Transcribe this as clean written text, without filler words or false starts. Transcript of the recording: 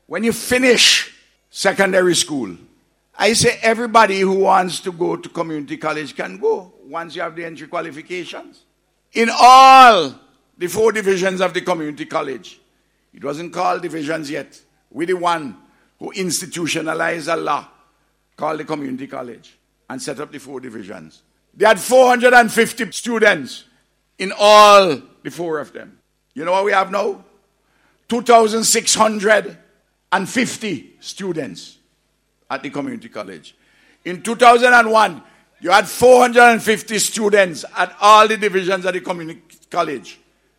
when you finish secondary school, I say everybody who wants to go to community college can go once you have the entry qualifications. In all the 4 divisions of the community college, it wasn't called divisions yet. We're the one who institutionalized a law called the community college and set up the 4 divisions. They had 450 students in all the 4 of them. You know what we have now? 2,650 students at the community college. In 2001, you had 450 students at all the divisions of the community college.